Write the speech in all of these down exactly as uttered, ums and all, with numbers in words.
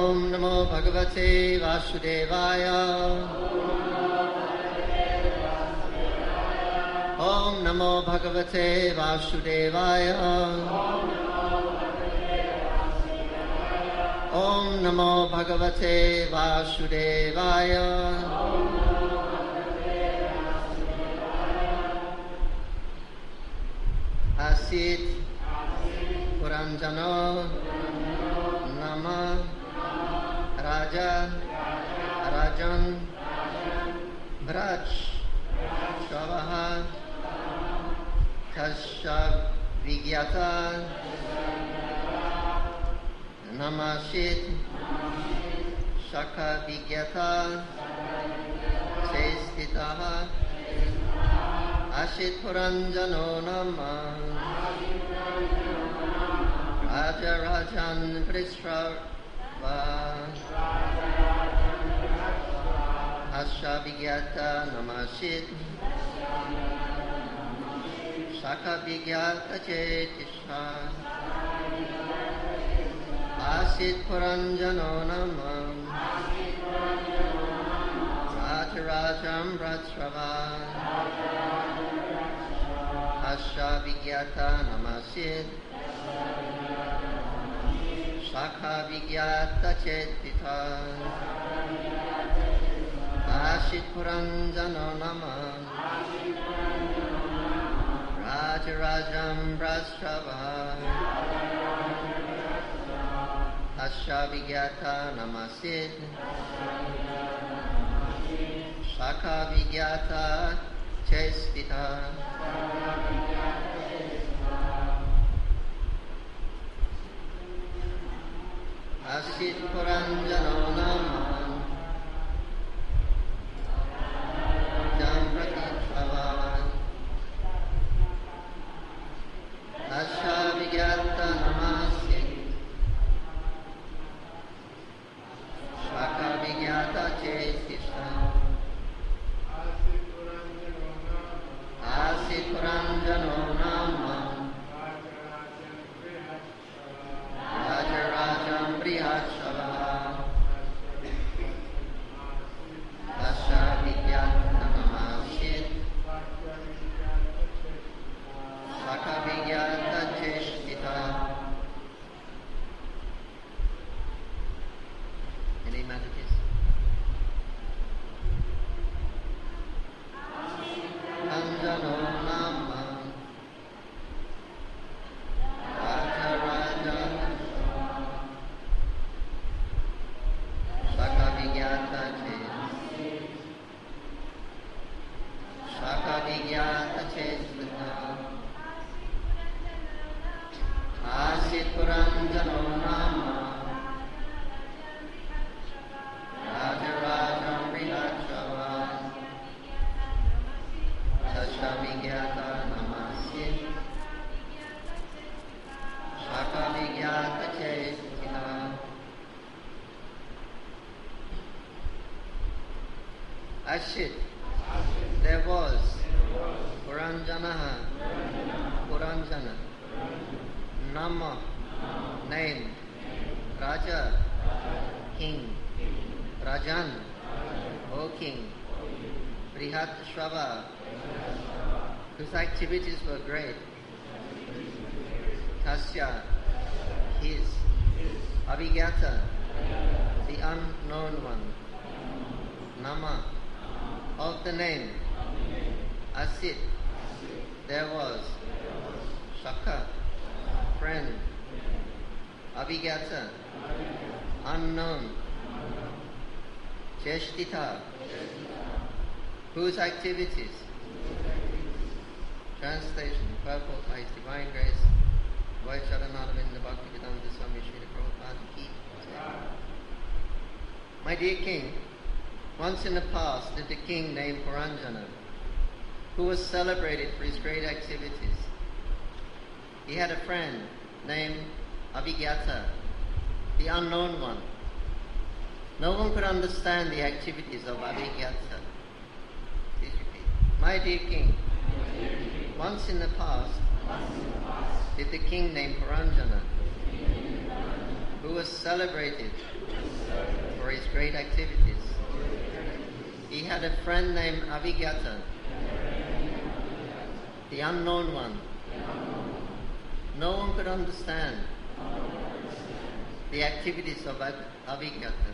Om Namo Bhagavate Vasudevaya. Om Namo Bhagavate Vasudevaya. Om Namo Bhagavate Vasudevaya. Asit Puranjano Nama Raja Rajan Braj Shavaha Tasha Vigyata Namashit Shaka Vigyata Sestitaha Ashit Puranjano Nama Raja Rajan Prishrava Asha Vigyata Namashit Shaka Vigyata Chetisha Asit Puranjano Nama Raja Rajam Ratsrava Asha Vigyata Namasid Shakha Vigyata Chetita Ashit Puranjano Nama Raja Rajam Brashrava Asha Vigyata Namasid Shakha Vigyata Chestita Asit Puranjano Nama Jamprati Shava Asha Vigyata Namasid Shaka Vigyata Chestita Asit Puranjano Nama Raja Rajam Brihashava Asha Vigyata Namasid Shaka Vigyata Chestita. Any messages? Anjano Nama Raja Raja Shaka Vigyata Chet Shaka Vigyata Chetita Asit Puranjano Nama Raja Raja Brihashava Asha Vigyata Namasid Shaka Vigyata Chetita Ashit, there was Puranjanaha Puranjana Nama name Raja King Rajan O King Brihat Shava whose activities were great Tasya his Abhigyata the unknown one Nama of the name Asit there was Shaka friend Abhigyata unknown Cheshtita whose activities. Translation, purport by His Divine Grace, Vaisharanaravinda Bhaktivedanta Swami Srila Prabhupada Ki. My dear King, once in the past lived a king named Puranjana, who was celebrated for his great activities. He had a friend named Abhigyata, the unknown one. No one could understand the activities of Abhigyata. Please repeat. My dear King, once in the past lived a king named Puranjana, who was celebrated for his great activities. He had a friend named Abhigyata, the unknown one. No one could understand the activities of Abhigyata.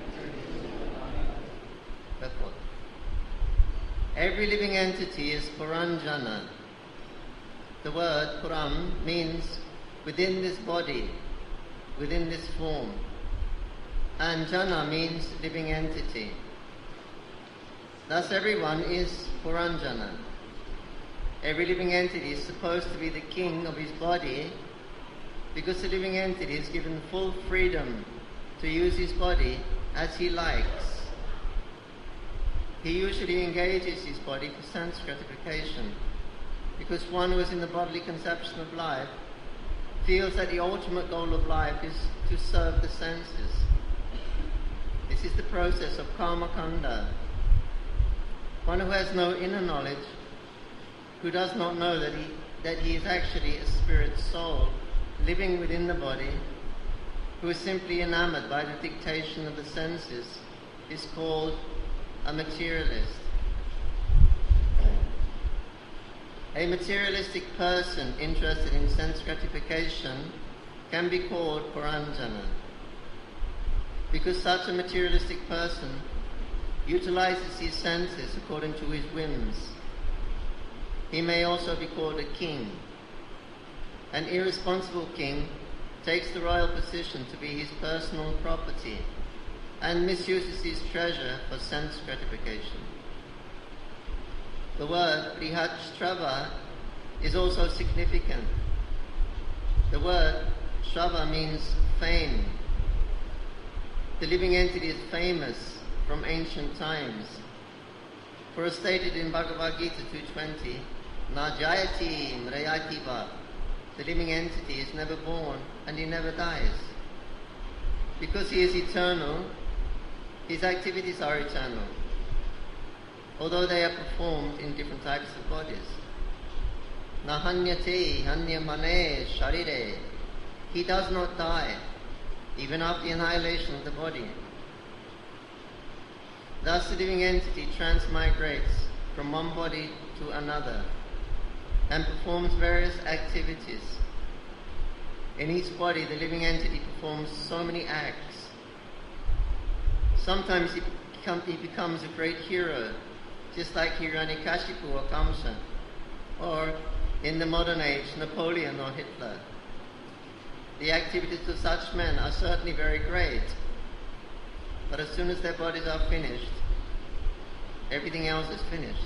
Purport. Every living entity is Puranjana. The word Puram means within this body, within this form. And Jana means living entity. Thus everyone is Puranjana. Every living entity is supposed to be the king of his body because the living entity is given full freedom to use his body as he likes. He usually engages his body for sense gratification because one who is in the bodily conception of life feels that the ultimate goal of life is to serve the senses. This is the process of karma kanda. One who has no inner knowledge, who does not know that he, that he is actually a spirit soul living within the body, who is simply enamored by the dictation of the senses, is called a materialist. A materialistic person interested in sense gratification can be called Puranjana, because such a materialistic person utilizes his senses according to his whims. He may also be called a king. An irresponsible king takes the royal position to be his personal property and misuses his treasure for sense gratification. The word Brihatstrava is also significant. The word Strava means fame. The living entity is famous from ancient times. For as stated in Bhagavad Gita two twenty, Na jayati mrayati va, the living entity is never born and he never dies. Because he is eternal, his activities are eternal, although they are performed in different types of bodies. Na hanyate hanyamane sharire, he does not die, even after the annihilation of the body. Thus the living entity transmigrates from one body to another and performs various activities. In each body, the living entity performs so many acts. Sometimes he, become, he becomes a great hero, just like Hiranyakashipu or Kamsa, or in the modern age, Napoleon or Hitler. The activities of such men are certainly very great, but as soon as their bodies are finished, everything else is finished.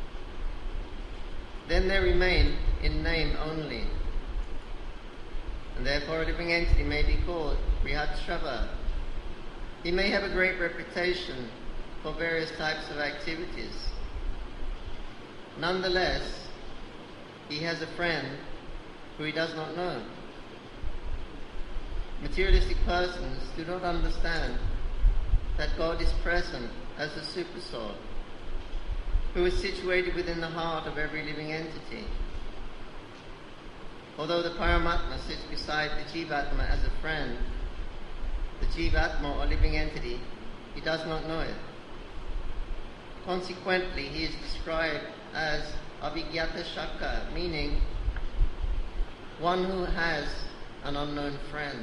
Then they remain in name only, and therefore a living entity may be called Brihatstrava. He may have a great reputation for various types of activities. Nonetheless, he has a friend who he does not know. Materialistic persons do not understand that God is present as a supersoul, who is situated within the heart of every living entity. Although the Paramatma sits beside the Jivatma as a friend, the Jivatma or living entity, he does not know it. Consequently, he is described as Abhigyata Shaka, meaning one who has an unknown friend.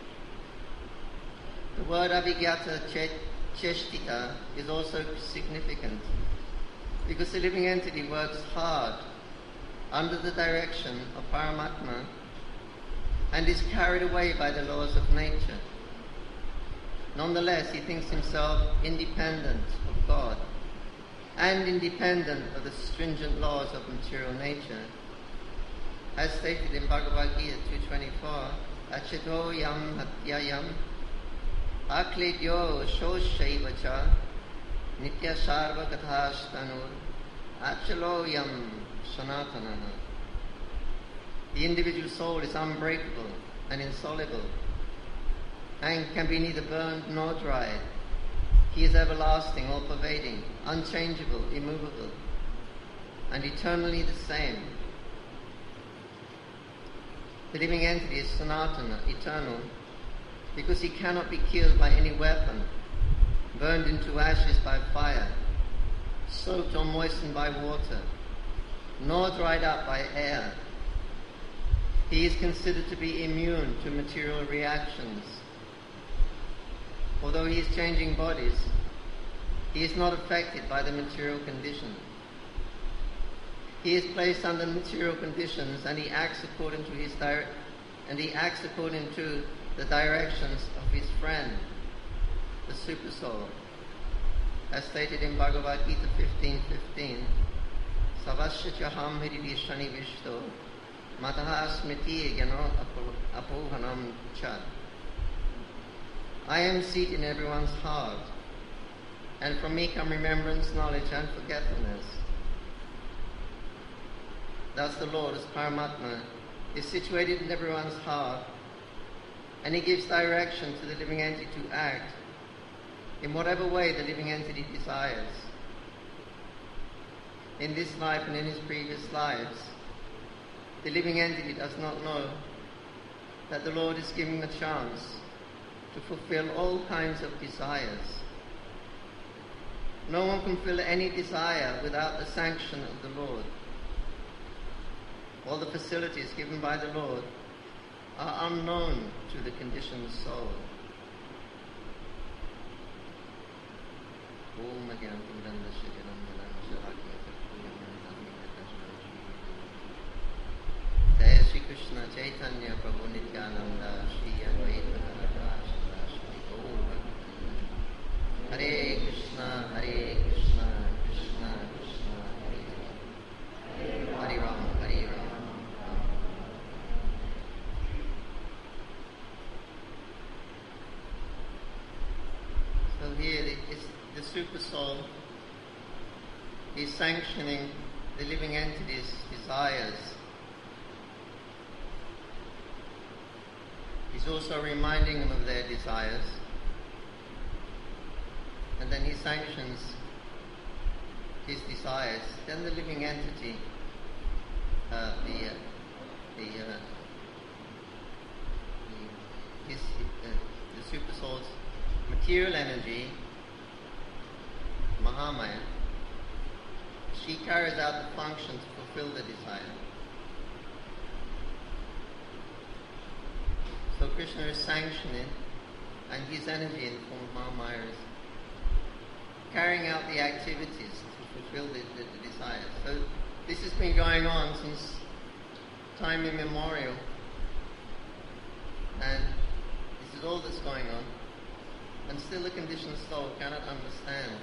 The word Abhigyata Cheshtita is also significant because the living entity works hard under the direction of Paramatma and is carried away by the laws of nature. Nonetheless, he thinks himself independent of God and independent of the stringent laws of material nature. As stated in Bhagavad Gita two twenty-four, Achato yam hatyayam aklidyo shoshaivacha nitya sarva kathashtanur achalo yam sanatanaha. The individual soul is unbreakable and insoluble and can be neither burned nor dried. He is everlasting, all-pervading, unchangeable, immovable, and eternally the same. The living entity is Sanatana, eternal, because he cannot be killed by any weapon, burned into ashes by fire, soaked or moistened by water, nor dried up by air. He is considered to be immune to material reactions. Although he is changing bodies, he is not affected by the material condition. He is placed under material conditions, and he acts according to his dire- and he acts according to the directions of his friend, the super soul, as stated in Bhagavad Gita fifteen fifteen. Savasya chaham hiridishani vishto mataha smriti yano apohanam chad. I am seated in everyone's heart, and from me come remembrance, knowledge, and forgetfulness. Thus the Lord, as Paramatma, is situated in everyone's heart, and he gives direction to the living entity to act in whatever way the living entity desires. In this life and in his previous lives, the living entity does not know that the Lord is giving the chance to fulfill all kinds of desires. No one can fulfill any desire without the sanction of the Lord. All the facilities given by the Lord are unknown to the conditioned soul. Jai Shri Krishna Chaitanya Prabhu Nityananda Shri Advaita Gadadhara Shri Gaura Hare Krishna Hare Krishna Krishna Krishna Hare Hare Hare Ram Hare Ram. So here the, the super soul is sanctioning the living entity's desires. He's also reminding them of their desires, and then he sanctions his desires. Then the living entity, uh, the, uh, the, uh, the, his, uh, the super soul's material energy, Mahamaya, she carries out the function to fulfill the desire. So Krishna is sanctioning, and his energy in the form of Mahamaya is carrying out the activities to fulfill the, the, the desires. So this has been going on since time immemorial, and this is all that's going on, and still the conditioned soul cannot understand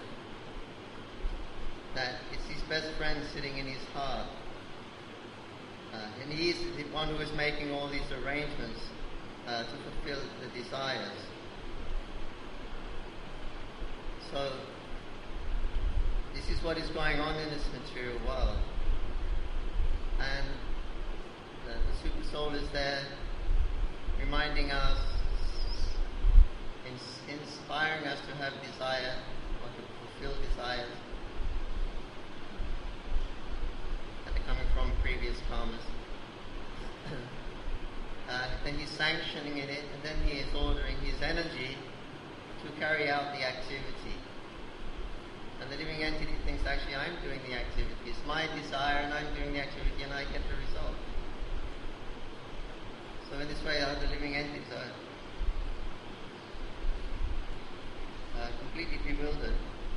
that it's his best friend sitting in his heart, uh, and he is the one who is making all these arrangements Uh, to fulfill the desires. So this is what is going on in this material world, and the, the super soul is there reminding us, ins- inspiring us to have desire or to fulfill desires that are coming from previous karmas. Uh, then he's sanctioning it, and then he is ordering his energy to carry out the activity. And the living entity thinks, actually, I'm doing the activity. It's my desire, and I'm doing the activity, and I get the result. So in this way, uh, the living entities are uh, completely bewildered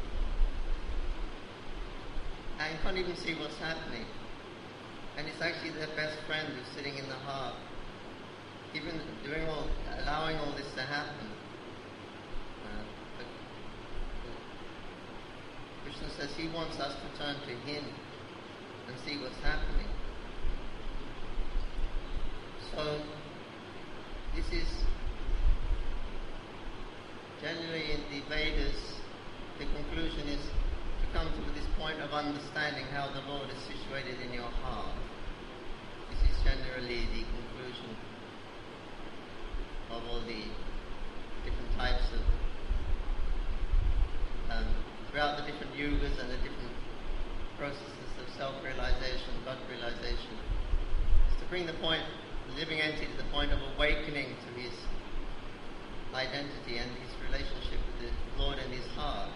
and can't even see what's happening. And it's actually their best friend who's sitting in the heart, even doing all, allowing all this to happen. Uh, but, uh, Krishna says he wants us to turn to him and see what's happening. So this is generally in the Vedas, the conclusion is to come to this point of understanding how the Lord is situated in your heart. This is generally the conclusion of all the different types of, um, throughout the different yugas and the different processes of self-realization, God-realization, is to bring the point, the living entity to the point of awakening to his identity and his relationship with the Lord in his heart.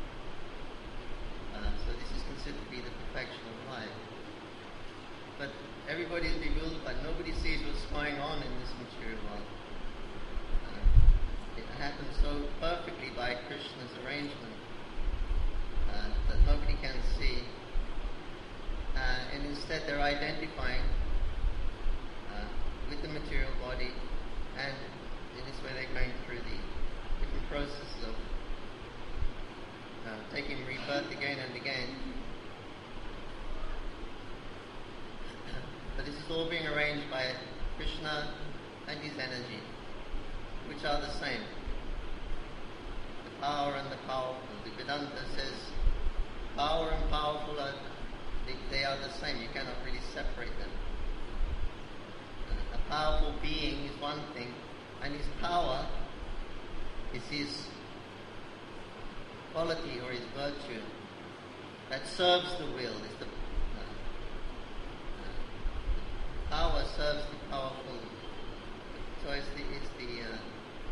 Uh, so this is considered to be the perfection of life. But everybody is bewildered, but nobody sees what's going on in this material world. Uh, it happens so perfectly by Krishna's arrangement uh, that nobody can see. Uh, and instead they're identifying uh, with the material body, and in this way they're going through the different processes of uh, taking rebirth again and again. But this is all being arranged by Krishna and his energy, which are the same. The power and the powerful. The Vedanta says power and powerful are they, they are the same. You cannot really separate them. Uh, a powerful being is one thing, and his power is his quality or his virtue that serves the will. Is the power serves the powerful. So it's the, it's the uh,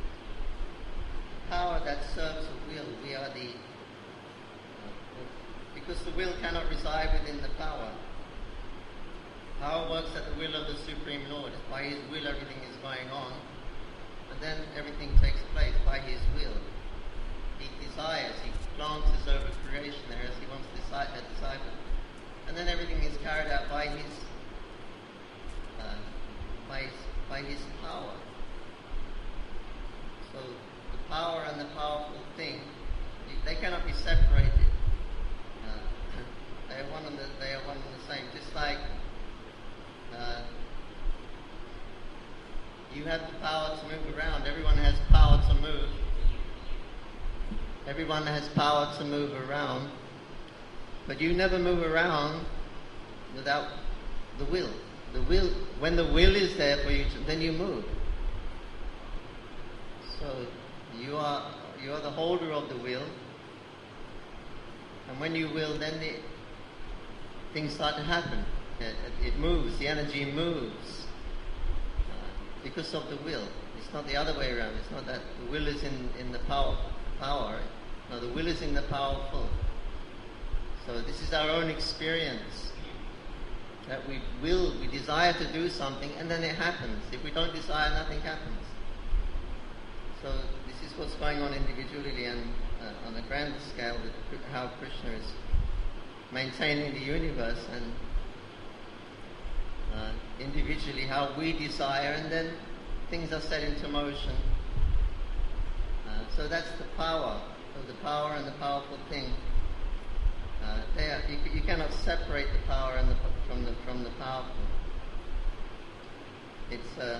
power that serves the will. We are the, uh, because the will cannot reside within the power. Power works at the will of the Supreme Lord. It's by his will everything is going on. And then everything takes place by his will. He desires, he glances over creation there as he wants to decide that disciple. And then everything is carried out by his Uh, by, his, by his power. So the power and the powerful thing, they cannot be separated. Uh, they are one and the, they are one and the same. Just like uh, you have the power to move around. Everyone has power to move. Everyone has power to move around. But you never move around without the will. The will, when the will is there for you, to, then you move. So you are you are the holder of the will, and when you will, then the things start to happen. It, it moves. The energy moves uh, because of the will. It's not the other way around. It's not that the will is in in the power power. No, the will is in the powerful. So this is our own experience. That we will, we desire to do something, and then it happens. If we don't desire, nothing happens. So this is what's going on individually and uh, on a grand scale with how Krishna is maintaining the universe, and uh, individually how we desire, and then things are set into motion. Uh, so that's the power. So the power and the powerful thing. Uh, they are, you, you cannot separate the power and the, from the from the powerful. It's uh,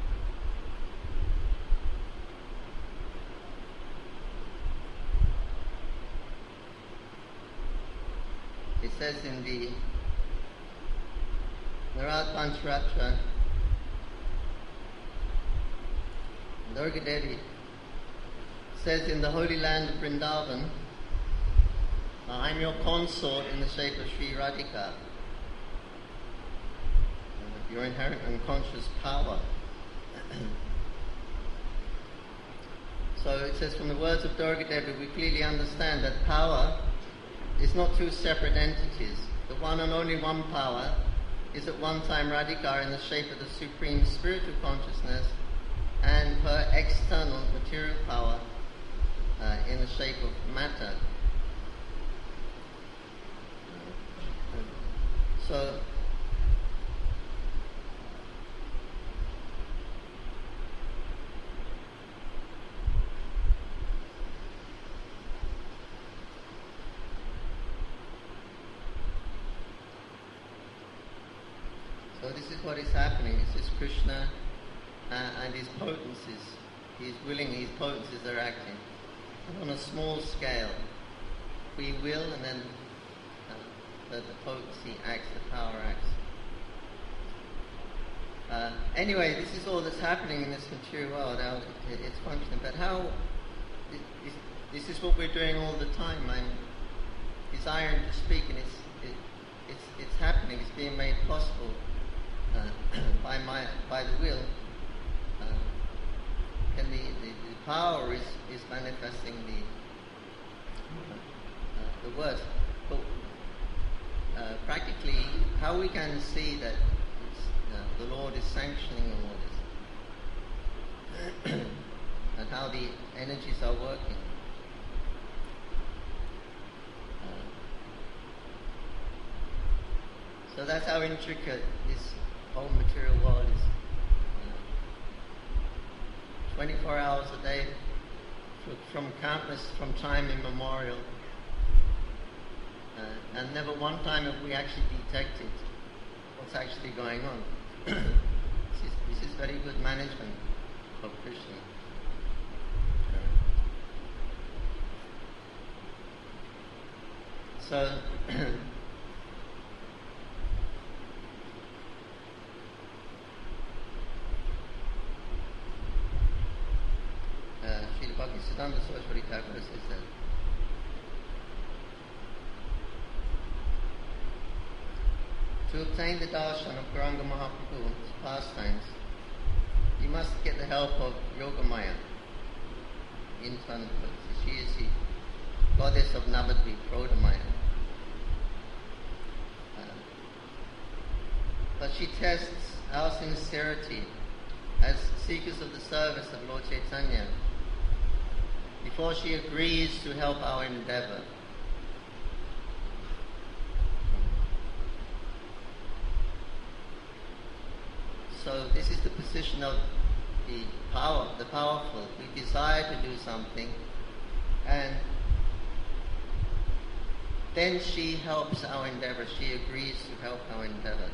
it says in the Narad Pancharatra, Durga Devi says in the holy land of Vrindavan, I'm your consort in the shape of Sri Radhika. Uh, your inherent unconscious power. So it says, from the words of Durga Devi, we clearly understand that power is not two separate entities. The one and only one power is at one time Radhika in the shape of the supreme spiritual consciousness, and her external material power uh, in the shape of matter. So, so this is what is happening. This is Krishna uh, and his potencies. He is willing, his potencies are acting. And on a small scale, we will, and then the, the potency acts, the power acts. Uh, anyway, this is all that's happening in this material world. How it, it's functioning. But how? It, it, this is what we're doing all the time. I'm desiring to speak, and it's it, it's it's happening. It's being made possible uh, by my by the will. Uh, and the, the, the power is, is manifesting the uh, the words. But uh, practically, how we can see that it's, uh, the Lord is sanctioning all this, and how the energies are working. Uh, so that's how intricate this whole material world is. twenty-four hours a day, from countless, from time immemorial. Uh, and never one time have we actually detected what's actually going on. this, is, this is very good management of Krishna. Uh, so, Uh, Srila Bhaktisiddhanta Saraswati Thakur says that to obtain the darshan of Gauranga Mahaprabhu's pastimes, you must get the help of Yogamaya, internal potency. She is the goddess of Navadvip, Prodamaya. Uh, but she tests our sincerity as seekers of the service of Lord Chaitanya before she agrees to help our endeavor. So this is the position of the power, the powerful. We desire to do something, and then she helps our endeavor. She agrees to help our endeavor.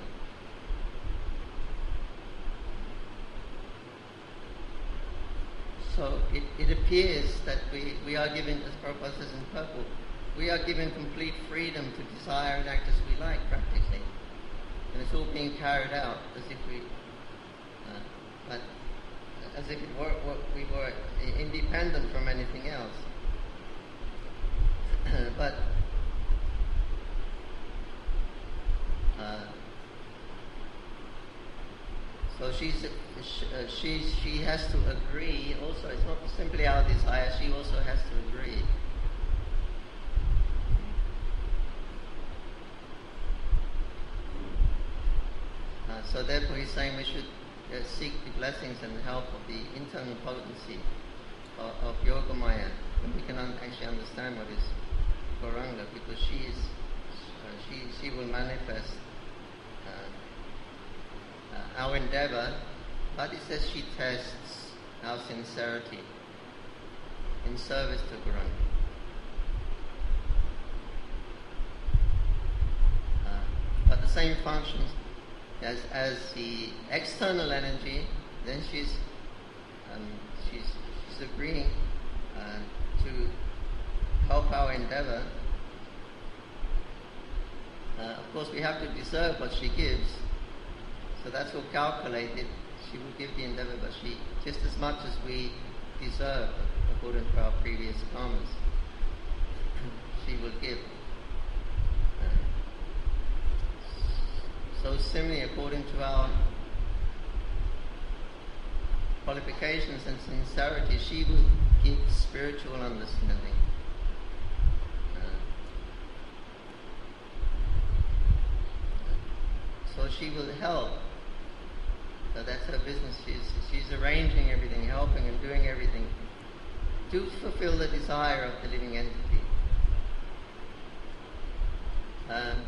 So it, it appears that we, we are given, as Prabhupada says in purple, we are given complete freedom to desire and act as we like, practically. And it's all being carried out as if we, uh, but as if it were, we were independent from anything else. but uh, So she's, uh, she, she has to agree also. It's not simply our desire, she also has to agree. Uh, so therefore he's saying we should uh, seek the blessings and help of the internal potency of, of Yogamaya. And we can un- actually understand what is Gauranga, because she is, uh, she, she will manifest uh, Uh, our endeavor, but it says she tests our sincerity in service to Gauranga. Uh, but the same functions as as the external energy. Then she's um, she's she's agreeing uh, to help our endeavor. Uh, of course, we have to deserve what she gives. So that's all calculated. She will give the endeavor, but she, just as much as we deserve, according to our previous karmas, she will give. Uh, so similarly, according to our qualifications and sincerity, she will give spiritual understanding. Uh, so she will help. So that's her business. She's, she's arranging everything, helping and doing everything to fulfill the desire of the living entity. Um,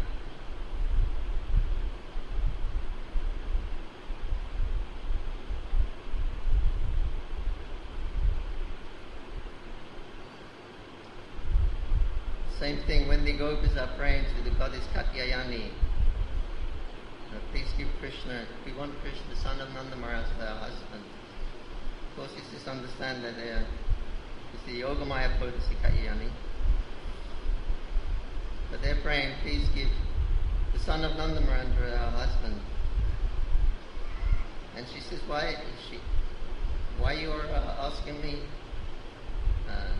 same thing when the gopis are praying to the goddess Katyayani. Uh, please give Krishna, we want Krishna, the son of Nanda Maharaj, as our husband. Of course, it's just understand that they are, it's the Yogamaya potency Katyayani. But they're praying, please give the son of Nanda Maharaj, our husband. And she says, why is she, why you are uh, asking me uh,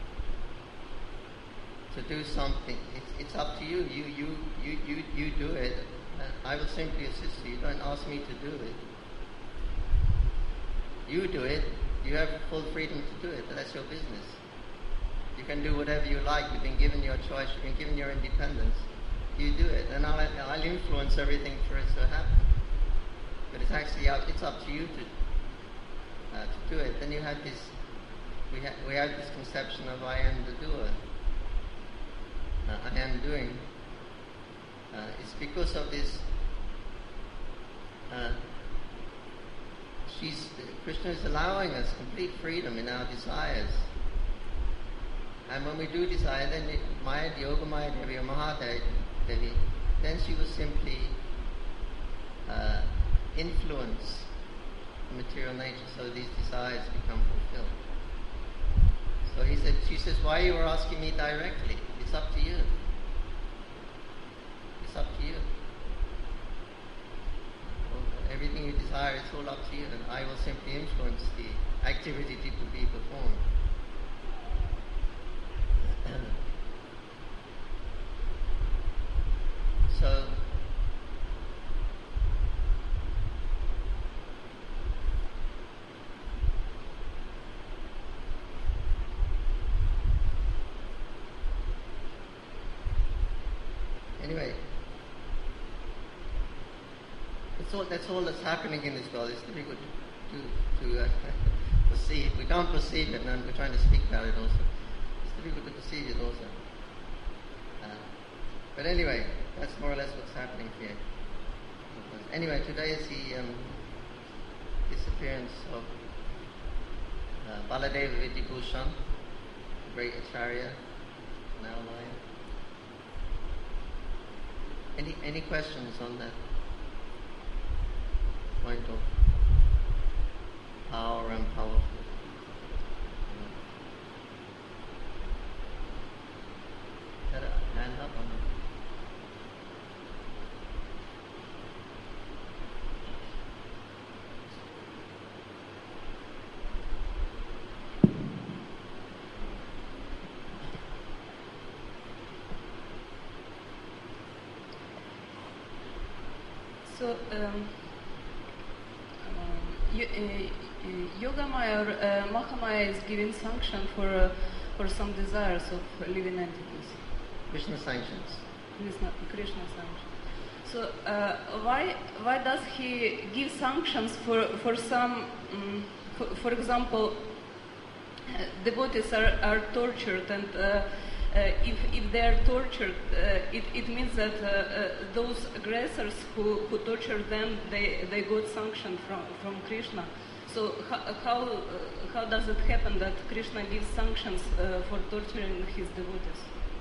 to do something? It's, it's up to you. You, you, you, you, you do it. I will simply assist you. You don't ask me to do it. You do it. You have full freedom to do it. That's your business. You can do whatever you like. You've been given your choice. You've been given your independence. You do it, and I'll, I'll influence everything for it to happen. But it's actually up, it's up to you to uh, to do it. Then you have this. We have we have this conception of I am the doer. Uh, I am doing. Uh, it's because of this. Uh, she's Krishna is allowing us complete freedom in our desires. And when we do desire, then it, Maya, Yoga Maya Devi or Mahadevi, then she will simply uh, influence the material nature so these desires become fulfilled. So he said, she says, why you are asking me directly? It's up to you. It's up to you. Well, everything you desire, it's all up to you, and I will simply influence the activity to be performed. So, anyway, that's all, that's all that's happening in this world. It's difficult to, to uh, perceive. We can't perceive it, and we're trying to speak about it also. It's difficult to perceive it also. Uh, but anyway, that's more or less what's happening here. Anyway, today is the um, disappearance of uh, Baladeva Vidyabhushan, the great Acharya, now lying. Any any questions on that point of power and powerful? Got a hand up on it? So, um, uh, uh, Yoga Maya or uh, Mahamaya is giving sanction for uh, for some desires of living entities. Krishna sanctions. Krishna, Krishna sanctions. So, uh, why why does he give sanctions for for some? Um, for, for example, uh, devotees are, are tortured and. Uh, Uh, if, if they are tortured, uh, it, it means that uh, uh, those aggressors who, who tortured them, they, they got sanction from, from Krishna. So how, how, uh, how does it happen that Krishna gives sanctions uh, for torturing his devotees?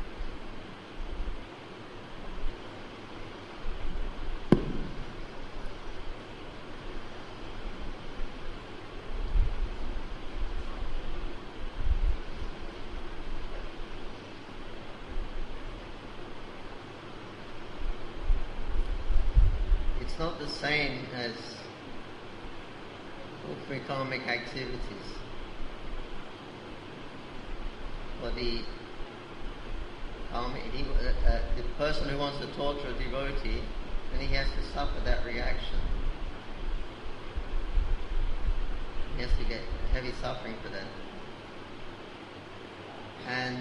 It's not the same as ordinary karmic activities. For the karmic, he, uh, uh, the person who wants to torture a devotee, then he has to suffer that reaction. He has to get heavy suffering for that. And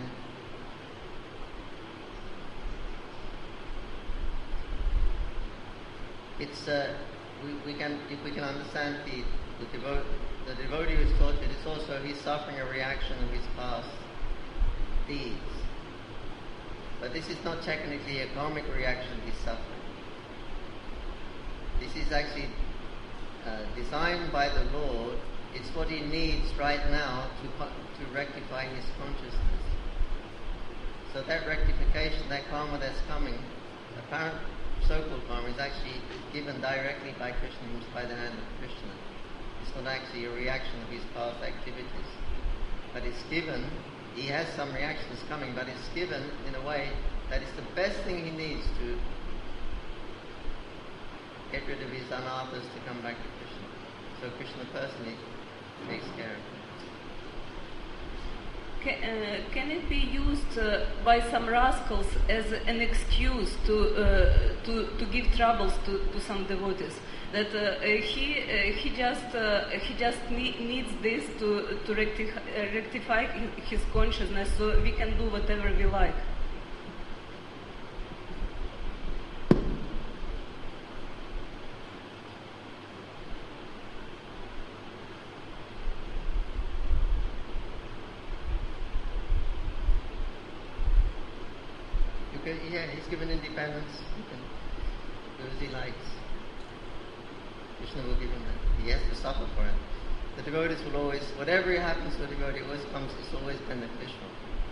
it's uh, we, we can if we can understand the the, devo- the devotee who is tortured, it's also he's suffering a reaction of his past deeds. But this is not technically a karmic reaction he's suffering. This is actually uh, designed by the Lord. It's what he needs right now to to rectify his consciousness. So that rectification, that karma that's coming, apparent so-called karma, is actually given directly by Krishna, by the hand of Krishna. It's not actually a reaction of his past activities. But it's given, he has some reactions coming, but it's given in a way that it's the best thing he needs to get rid of his anarthas to come back to Krishna. So Krishna personally takes care of it. Can, uh, can it be used uh, by some rascals as an excuse to uh, to, to give troubles to, to some devotees? that uh, he uh, he just uh, he just ne- needs this to to recti- uh, rectify his consciousness, so we can do whatever we like. Yeah, he's given independence. He can do as he likes. Krishna will give him that. He has to suffer for it. The devotees will always, whatever happens to a devotee, always comes, it's always beneficial.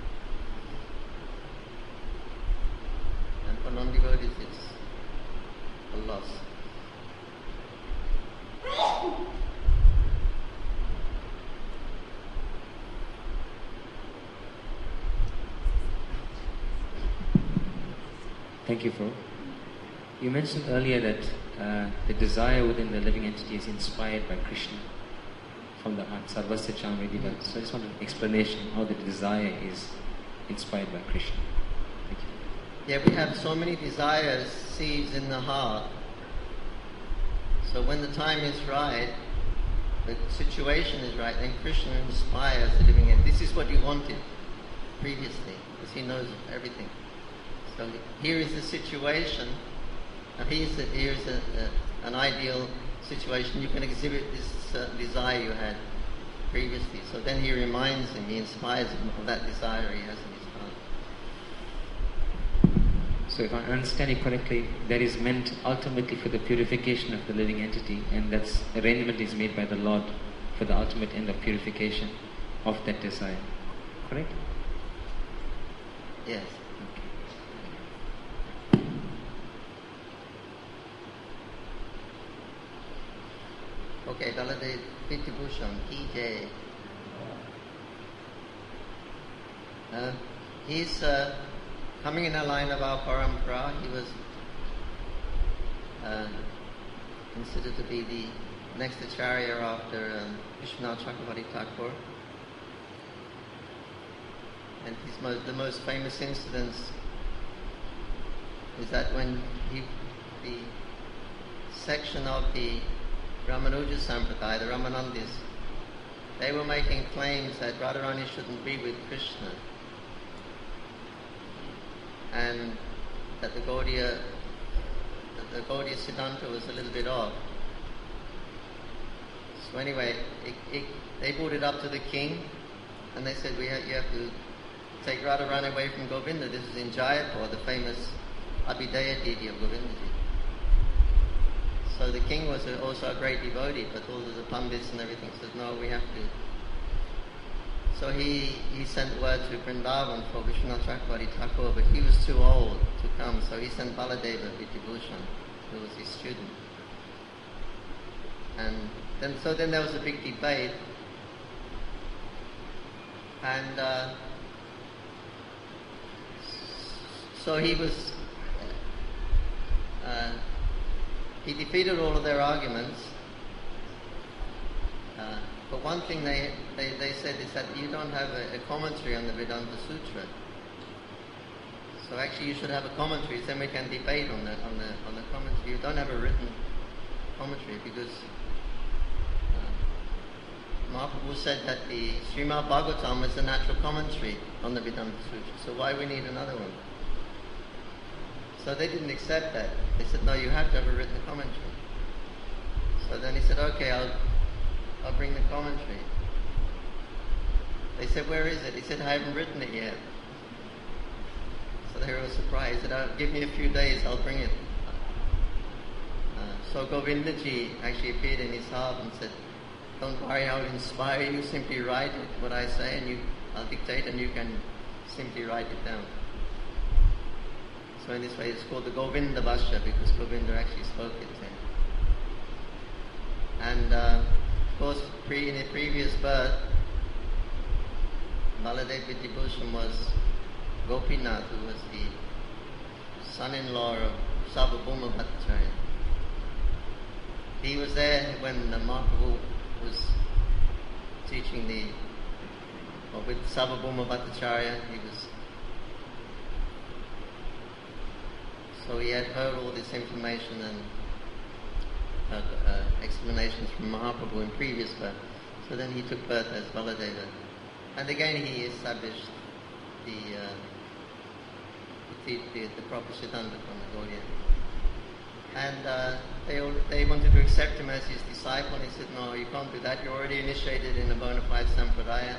And for non-devotees, it's a loss. Thank you, Prabhu. You mentioned earlier that uh, the desire within the living entity is inspired by Krishna from the heart, Sarvasya Chamvedita. So I just want an explanation how the desire is inspired by Krishna. Thank you. Yeah, we have so many desires, seeds in the heart. So when the time is right, the situation is right, then Krishna inspires the living entity. This is what you wanted previously, because he knows everything. So here is the situation. Now here's, the, here's a, a, an ideal situation. You can exhibit this uh, desire you had previously. So then he reminds him, he inspires him of that desire he has in his heart. So if I understand it correctly, that is meant ultimately for the purification of the living entity, and that arrangement is made by the Lord for the ultimate end of purification of that desire. Correct? Yes. Okay, Baladev Vidyabhushan, P J. Uh, he's uh, coming in a line of our parampara. He was uh, considered to be the next acharya after um, Vishwanath Chakravarti Thakur. And his most, the most famous incidents is that when he, the section of the Ramanuja Sampradaya, the Ramanandis, they were making claims that Radharani shouldn't be with Krishna, and that the Gaudiya, that the Gaudiya Siddhanta was a little bit off. So anyway, it, it, they brought it up to the king, and they said, we have, you have to take Radharani away from Govinda. This is in Jaipur, the famous Abhideya Didi of Govindaji. So the king was a, also a great devotee, but all of the pandits and everything said, no, we have to. So he, he sent word to Vrindavan for Vishwanath Chakravarti Thakur, but he was too old to come, so he sent Baladeva Vidyabhushan, who was his student. And then, so then there was a big debate, and uh, so he was. Uh, He defeated all of their arguments, uh, but one thing they, they, they said is that you don't have a, a commentary on the Vedanta Sutra. So actually you should have a commentary, then we can debate on the, on the, on the commentary. You don't have a written commentary because uh, Mahaprabhu said that the Srimad Bhagavatam is the natural commentary on the Vedanta Sutra, so why we need another one? So they didn't accept that. They said, no, you have to have a written commentary. So then he said, okay, I'll, I'll bring the commentary. They said, where is it? He said, I haven't written it yet. So they were surprised. He said, oh, give me a few days, I'll bring it. Uh, so Govindaji actually appeared in his heart and said, don't worry, I'll inspire you, simply write it, what I say, and you, I'll dictate and you can simply write it down. So in this way it's called the Govinda Bhashya because Govinda actually spoke it to him. And uh, of course pre, in the previous birth, Baladev Vidyabhushan was Gopinath, who was the son-in-law of Sarvabhauma Bhattacharya. He was there when the Mahaprabhu was teaching the, well, with Sarvabhauma Bhattacharya. He was So he had heard all this information, and uh, uh, explanations from Mahaprabhu in previous birth. So then he took birth as Baladeva. And again he established the, uh, the, the, the proper Siddhanta from the Gaudiya. And uh, they, all, they wanted to accept him as his disciple, and he said, no, you can't do that, you're already initiated in a bona fide sampradaya.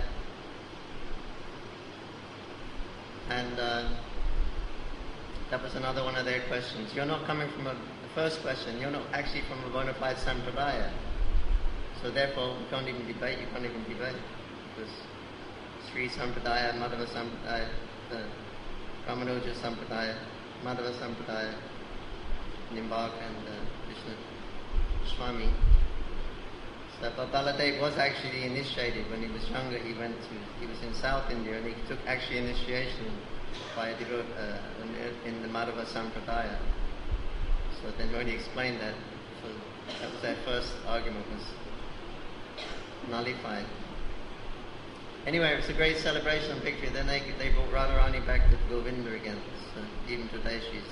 And uh, that was another one of their questions. You're not coming from a, the first question, you're not actually from a bona fide sampradaya. So therefore, you can't even debate, you can't even debate. Because Sri Sampradaya, Madhava Sampradaya, the Ramanuja Sampradaya, Madhava Sampradaya, Nimbak and uh, Krishna Swami. So, but Baladev was actually initiated when he was younger. He went to, he was in South India and he took actually initiation by a devote uh, in, in the Madhava Sampradaya. So then when he explained that, so that was their first argument, was nullified. Anyway, it was a great celebration and victory. Then they, they brought Radharani back to Govinda again. So even today she's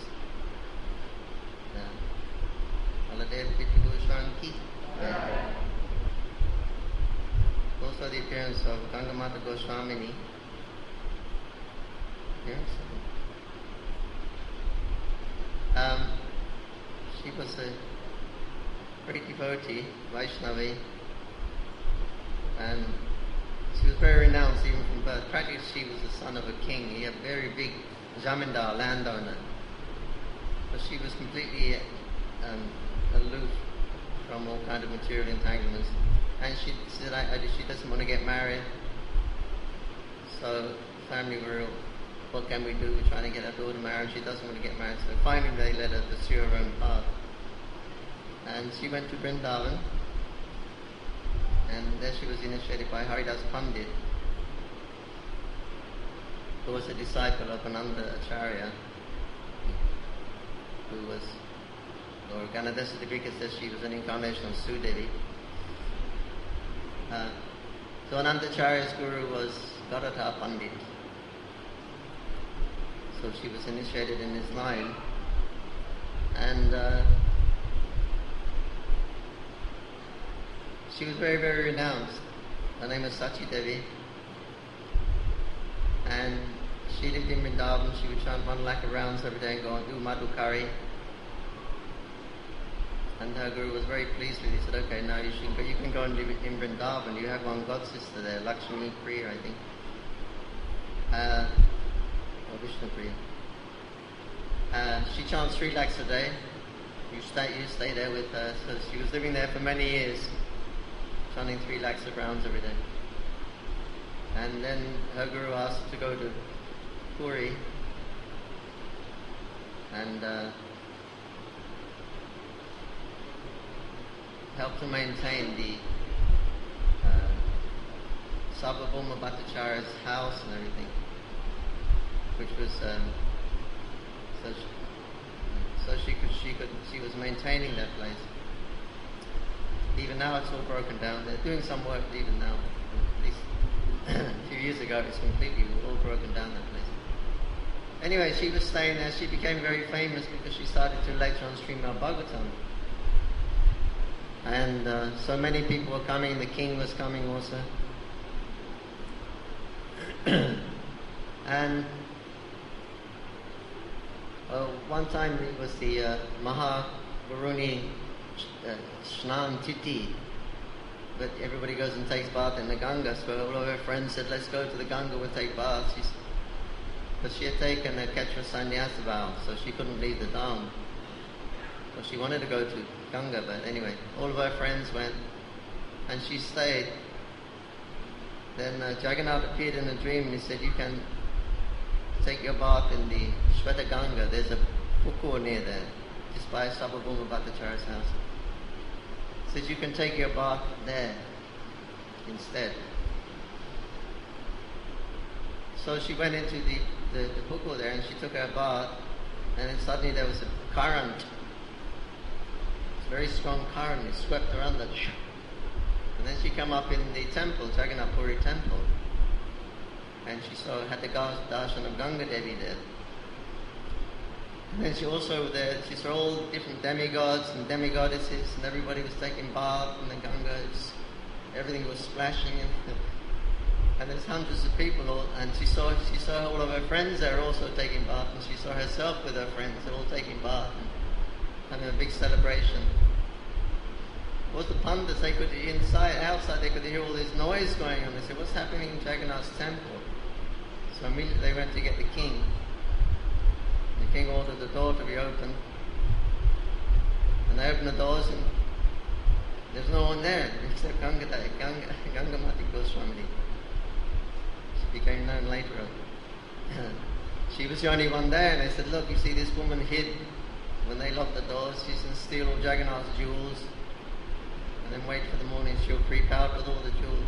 Baladev Pitibhushan. Also the appearance of Gangamata Goswamini. Yes. Um, she was a great devotee, Vaishnavi, and she was very renounced even from birth. Practically she was the son of a king. He had a very big zamindar, landowner. But she was completely um, aloof from all kind of material entanglements. And she said I, I, she doesn't want to get married. So the family were, what can we do? We're trying to get her daughter married. She doesn't want to get married. So finally they let her pursue her own path. And she went to Vrindavan. And there she was initiated by Haridas Pandit, who was a disciple of Ananda Acharya, who was, or Ganadesa the Greek says she was an incarnation of Sudevi. Uh, so Anandacharya's guru was Gadatha Pandit. So she was initiated in his line. And uh, she was very, very renounced. Her name was Sachi Devi. And she lived in Vrindavan. She would chant one lakh of rounds every day and go and do Madhukari. And her guru was very pleased with it. He said, okay, now you, should go, you can go and live in Vrindavan. You have one god sister there, Lakshmi Priya, I think. Uh, or Vishnu Priya. Uh, she chants three lakhs a day. You stay, you stay there with her. So she was living there for many years, chanting three lakhs of rounds every day. And then her guru asked her to go to Puri. And uh, helped to maintain the uh, Sarvabhauma Bhattacharya's house and everything, which was um, so she, so she could she could she was maintaining that place. Even now it's all broken down. They're doing some work even now. At least a few years ago it's completely all broken down, that place. Anyway, she was staying there. She became very famous because she started to lecture on Srimad Bhagavatam. And uh, so many people were coming, the king was coming also. And uh, one time it was the uh, Maha Varuni uh, Shnan Titi, but everybody goes and takes bath in the Ganga, so all of her friends said, let's go to the Ganga, we'll take baths. She's, but she had taken a Ketra sannyasa vow, so she couldn't leave the Dham. So she wanted to go to Ganga, but anyway, all of her friends went, and she stayed. Then uh, Jagannath appeared in a dream, and he said, you can take your bath in the Shweta Ganga. There's a pukur near there, just by Sarvabhauma Bhattacharya's house. He said, you can take your bath there instead. So she went into the, the, the pukur there, and she took her bath, and then suddenly there was a current. Very strong current, it swept her under. And then she came up in the temple, Jagannath Puri temple, and she saw, had the darshan of Ganga Devi there. And then she also there she saw all different demigods and demigoddesses, and everybody was taking bath in the Ganga. Was, everything was splashing, and, and there's hundreds of people. All, and she saw she saw all of her friends there also taking bath, and she saw herself with her friends all taking bath and having a big celebration. What the Pandits, they could inside, outside, they could hear all this noise going on. They said, "What's happening in Jagannath's temple?" So immediately they went to get the king. The king ordered the door to be opened, and they opened the doors, and there's no one there except Ganga, Ganga, Gangamati Goswami. She became known later. She was the only one there, and they said, "Look, you see this woman hid. When they lock the doors, she's going to steal all Jagannath's jewels, and then wait for the morning, she'll creep out with all the jewels."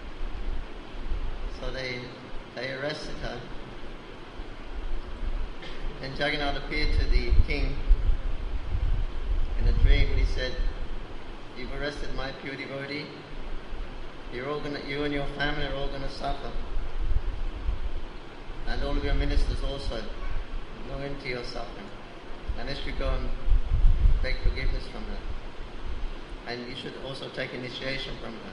So they they arrested her. And Jagannath appeared to the king in a dream, and he said, "You've arrested my pure devotee. You're all gonna, you and your family are all going to suffer, and all of your ministers also. No end to your suffering. Unless you go and beg forgiveness from her, and you should also take initiation from her."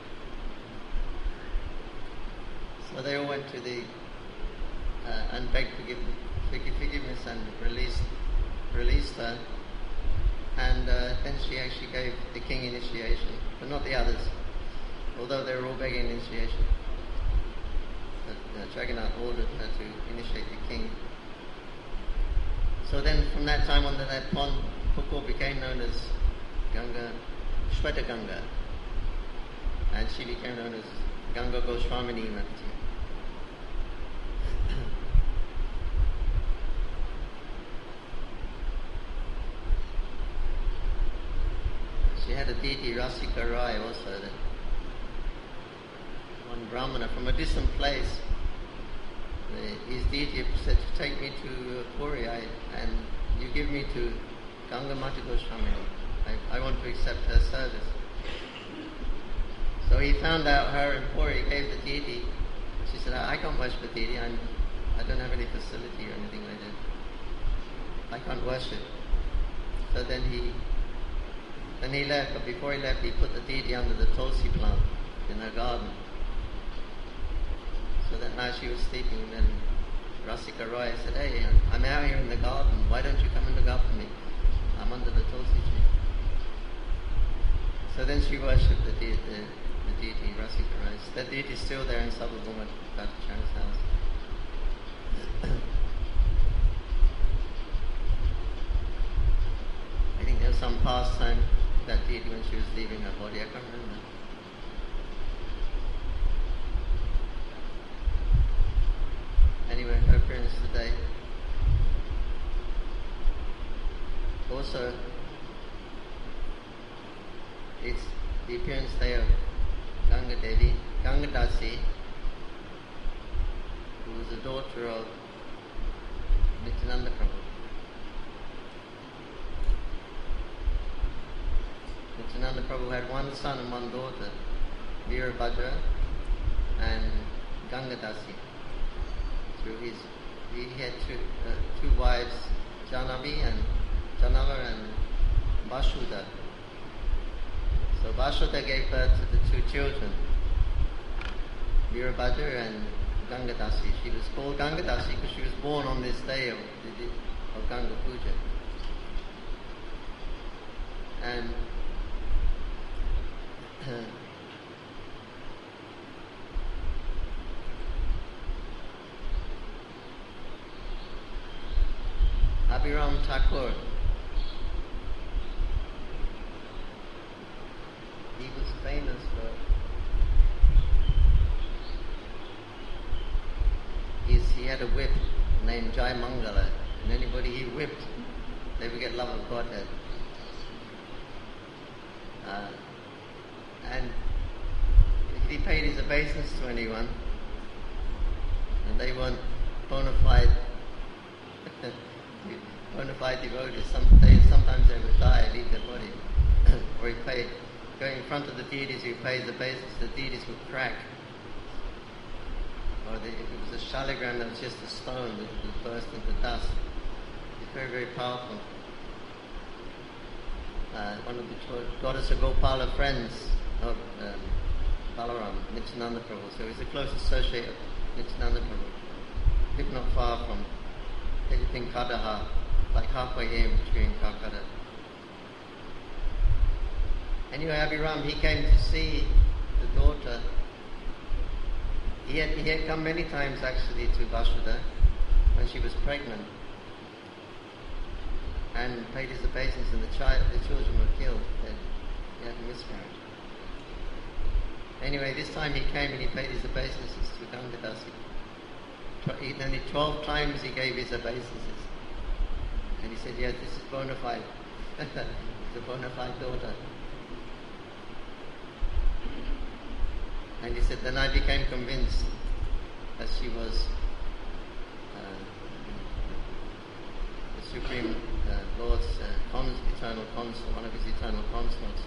So they all went to the uh, and begged forgiveness. forgiveness and released, released her, and uh, then she actually gave the king initiation, but not the others, although they were all begging initiation. But uh, Jagannath ordered her to initiate the king. So then from that time on, that pond, Pukur became known as Ganga, Shweta Ganga, and she became known as Ganga Goswamini Mati. She had a deity, Rasika Rai, also, that one Brahmana from a distant place. The, his deity said, "To take me to Puri, I, and you give me to Ganga Mata Goswami. I, I want to accept her service." So he found out her in Puri, gave the deity. She said, "I, I can't worship the deity. I'm, I don't have any facility or anything like that. I can't worship." So then he Then he left, but before he left, he put the deity under the tulsi plant in her garden. So that now she was sleeping, and then Rasika Roy said, "Hey, I'm out here in the garden. Why don't you come and look after me? I'm under the tulsi tree." So then she worshipped the, de- the, the deity, Rasika Roy. That deity is still there in Sabhabhuma, Doctor Chan's house. I think there was some pastime that deity when she was leaving her body. I can't remember. Anyway, her appearance today. Also, it's the appearance day of Ganga Devi, Ganga Dasi, who was the daughter of Nityananda Prabhu. Nityananda Prabhu had one son and one daughter, Virabhadra and Ganga Dasi. Through his, he had two, uh, two wives, Janavi and Janava and Vasudha. So Vasudha gave birth to the two children, Virabhadra and Ganga Dasi. She was called Ganga Dasi because she was born on this day of, of Ganga Puja. And Abhiram Thakur, he was famous for his, he had a whip named Jai Mangala, and anybody he whipped, they would get love of Godhead. Uh, and if he paid his obeisance to anyone, and they weren't bona fide bona fide devotees, some, they, sometimes they would die, leave their body. Or he paid, going in front of the deities, he paid the obeisance, the deities would crack. Or the, if it was a shaligram that was just a stone that would burst into dust, very, very powerful. Uh, one of the goddess of Gopala friends of um, Balaram, Nityananda Prabhu. So he's a close associate of Nityananda Prabhu. Lived not far from everything Kadaha, like halfway here between Calcutta. Anyway, Abhiram, he came to see the daughter. He had, he had come many times actually to Vasudha when she was pregnant and paid his obeisance, and the, child, the children were killed. They, he had a miscarriage. Anyway, this time he came and he paid his obeisances to Gangadasi. Tw- only twelve times he gave his obeisances. And he said, yes, this is bona fide. It's a bona fide daughter. And he said, then I became convinced that she was uh, the Supreme uh, Lord's uh, cons- eternal consort, one of his eternal consorts.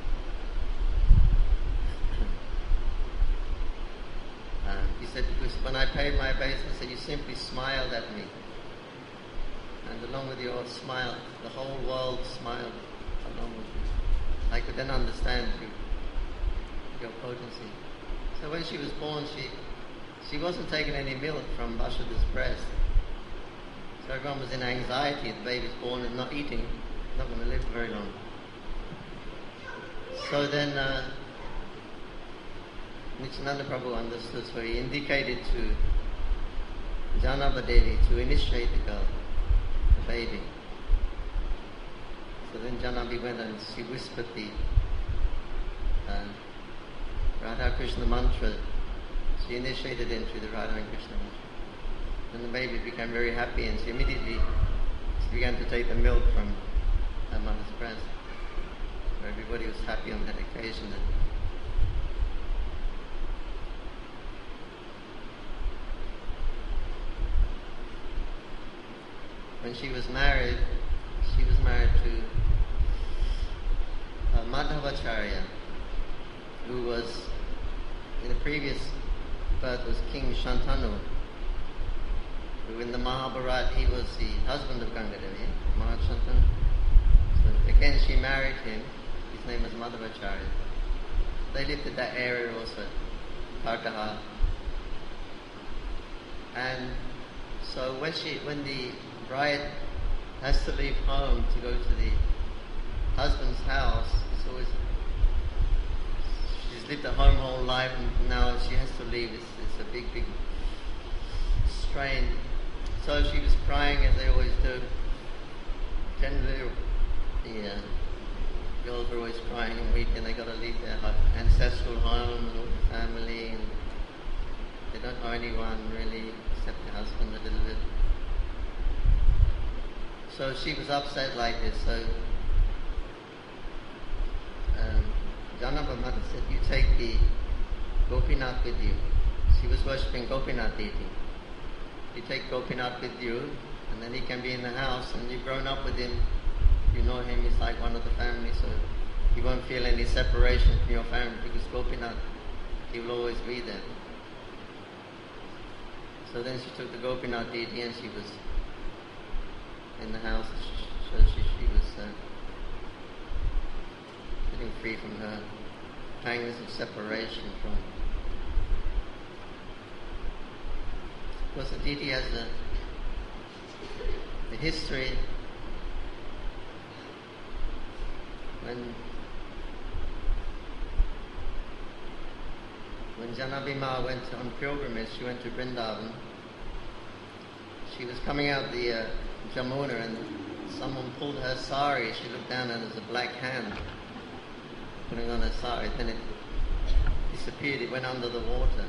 uh, he said, because when I paid my obeisance, he simply smiled at me. And along with your smile, the whole world smiled along with you. I could then understand you, your potency. So when she was born, she she wasn't taking any milk from Vasudha's breast. So everyone was in anxiety. The baby's born and not eating, not going to live very long. So then uh, Nityananda Prabhu understood, so he indicated to Janava Devi to initiate the girl, the baby. So then Janavi went and she whispered the uh, Radha Krishna mantra. She initiated into the Radha and Krishna mantra. And the baby became very happy, and she immediately she began to take the milk from her mother's breast. So everybody was happy on that occasion. When she was married, she was married to uh, Madhavacharya, who was, in the previous birth, was King Shantanu, who in the Mahabharata, he was the husband of Gangadevi, Mahat Shantanu. So again, she married him. His name was Madhavacharya. They lived in that area also, Karkaha. And so when she, when the bride has to leave home to go to the husband's house, it's always, she's lived at home her whole life, and now she has to leave. It's, it's a big, big strain. So she was crying, as they always do. Generally, the uh, girls are always crying and weeping. They got to leave their ancestral home and all the family, and they don't know anyone really except their husband a little bit. So she was upset like this. So um, Janava Mata said, you take the Gopinath with you. She was worshipping Gopinath deity. You take Gopinath with you, and then he can be in the house, and you've grown up with him. You know him, he's like one of the family, so you won't feel any separation from your family, because Gopinath, he will always be there. So then she took the Gopinath deity, and she was in the house, so she, she was uh, getting free from her pangs of separation from. Of course, the deity has a, a history. When when Janavi Ma went on pilgrimage, she went to Vrindavan. She was coming out the uh, Jamuna, and someone pulled her sari. She looked down, and there was a black hand putting on her sari. Then it disappeared. It went under the water.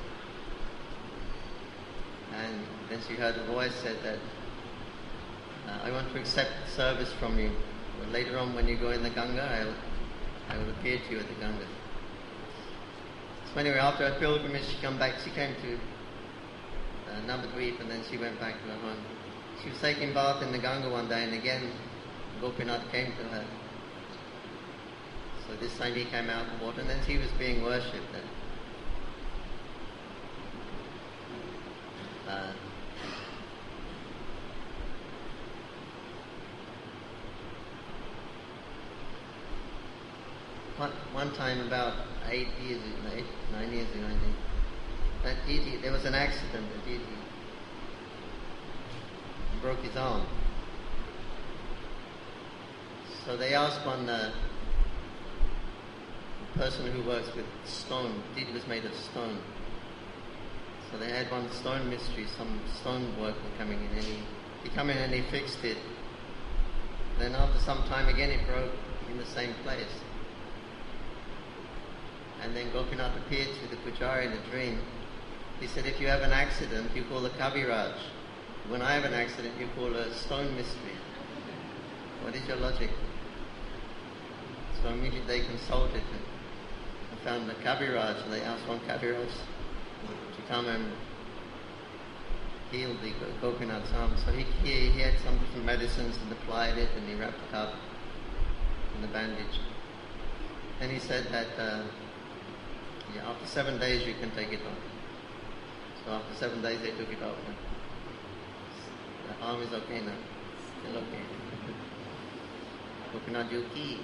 And then she heard a voice said that, uh, I want to accept service from you. But later on, when you go in the Ganga, I will, I will appear to you at the Ganga. So anyway, after her pilgrimage, she came back. She came to uh, Navadvip, and then she went back to her home. She was taking bath in the Ganga one day, and again, Gopinath came to her. So this time he came out of the water, and then she was being worshipped. Uh, one, one time about eight years ago, eight, nine years ago, I think, that deity, there was an accident, the deity broke his arm. So they asked one, uh, the person who works with stone, the deity was made of stone. So they had one stone mystery, some stone worker coming in, and he, he came in and he fixed it. Then after some time again it broke in the same place. And then Gopinath appeared to the Pujari in a dream. He said, if you have an accident, you call the Kaviraj. When I have an accident, you call a stone mystery. What is your logic? So immediately they consulted and found the Kaviraj, and they asked one Kaviraj to come and heal the Gopinath's arm. So he, he, he had some different medicines and applied it, and he wrapped it up in the bandage. And he said that uh, yeah, after seven days you can take it off. So after seven days they took it off. The arm is okay now. Still okay. Gopinath Yogi.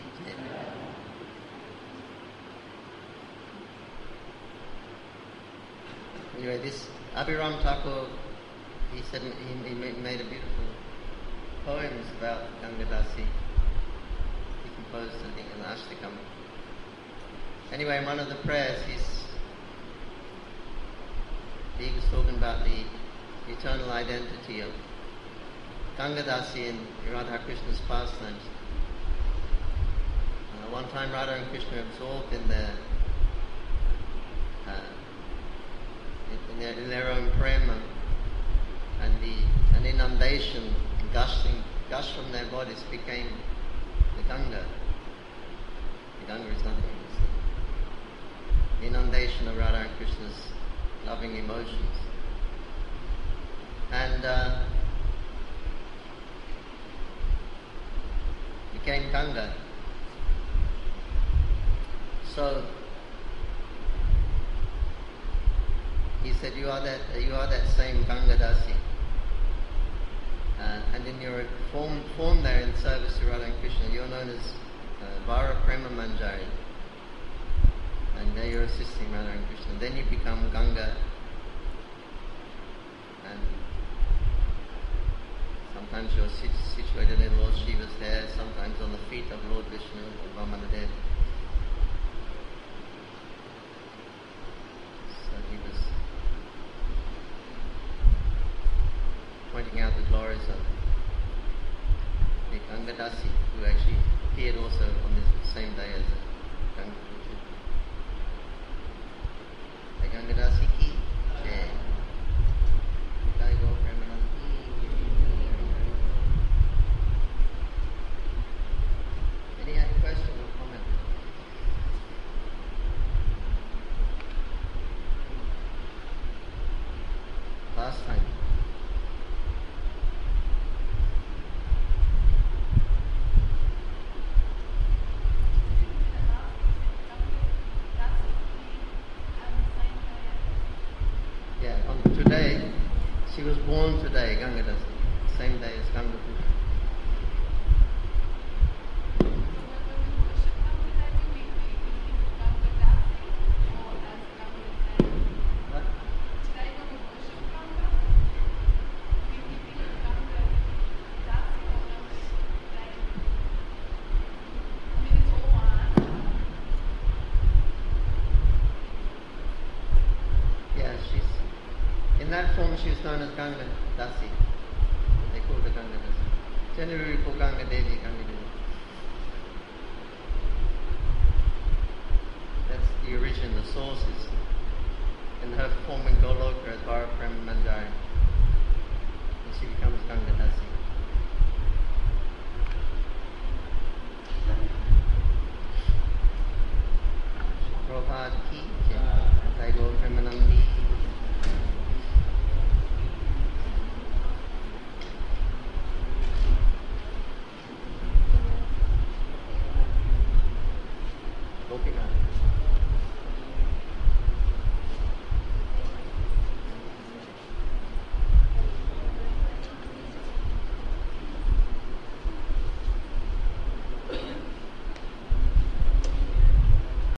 Anyway, this Abhiram Thakur, he said he, he made a beautiful poems about Gangadasi. He composed, I think, an Ashtakam. Anyway, in one of the prayers, he's he was talking about the eternal identity of Gangadasi in Radha Krishna's pastimes. Uh, one time Radha and Krishna were absorbed in their, uh, in, their in their own prema, and the an inundation gushing gushed from their bodies became the Ganga. The Ganga is nothing. It's the inundation of Radha and Krishna's loving emotions. And uh, became Ganga. So he said, "You are that. You are that same Gangadasi, uh, and in your form, form there in service to Radha and Krishna, you are known as uh, Vara Prema Manjari, and there you're assisting Radha and Krishna. Then you become Ganga, and sometimes you're situated in Lord Shiva's hair, sometimes on the feet of Lord Vishnu or Vamanadev." So he was pointing out the glories of the Gangadasi, who actually appeared also on this same day as Ganga. The Gangadasi ki jai. Nitai Gaur Premanand ki. Any other question or comment? Last time. Yeah, on today, she was born today, Gangadasi, same day as Ganga Puja. What? Yeah, she's in that form. She is known as Ganga Dasi. They call her Ganga Dasi. Generally, we call Ganga Devi, Ganga Devi. That's the origin, the sources. In her form in Golok,